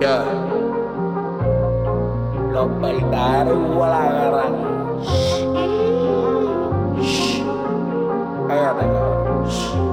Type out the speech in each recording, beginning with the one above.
Yeah. Los verdaderos igual agarran. Cállate, cabrón.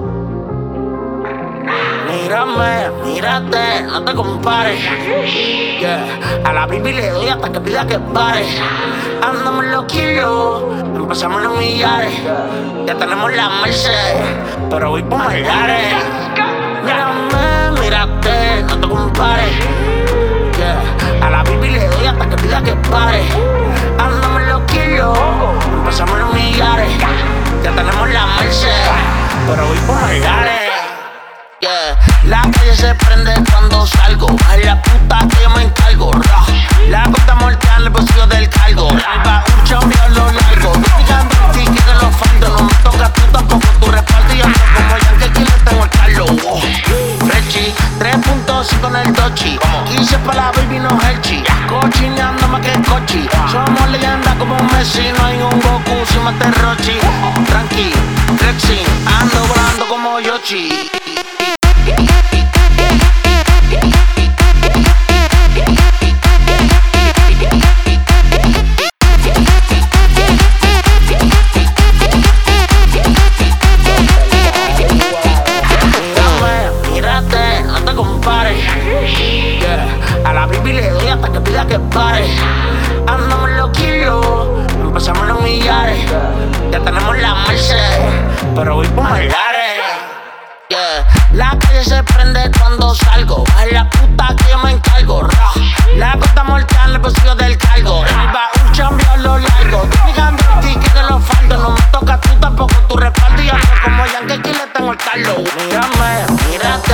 Mírame, mírate, no te compares. Yeah. A la baby le doy hasta que pida que pare. Andamos en los kilos, empezamos en los millares. Ya tenemos la Mercedes, pero voy por Merlares. Mírame, mírate, no te compares. Yeah. A la baby le doy hasta que pida que pare. Andamos en los kilos, empezamos en los millares. Ya tenemos la Mercedes, pero voy por Merlares. Yeah. La calle se prende cuando salgo. Ay, la puta que yo me encargo. La puta mortal en el bolsillo del cargo. Va un chambio lo largo. Fíjate si quieren los faldos. No me toca tú tampoco tu respaldo. Y ando como el que le tengo el carro. Frechi, 3.5 en el Dochi. 15 pa' la baby no Herchi. Cochineando más que cochi. Somos leyendas como Messi. No hay un Goku sin mate Rochi. Tranqui, flexing, ando volando como Yoshi. A la baby le doy hasta que pida que pare. Andamos en los kilos, empezamos en los millares. Ya tenemos la Mercedes, pero voy por Merlares. Yeah. La calle se prende cuando salgo. Ay, la puta que yo me encargo. La costa mortal en el bolsillo del cargo. Va un chambio a lo largo. Fíjate si quieren los faldos. No me toca tú tampoco tu respaldo. Y ando como Yankee que le tengo el carro. Mírame, mírate.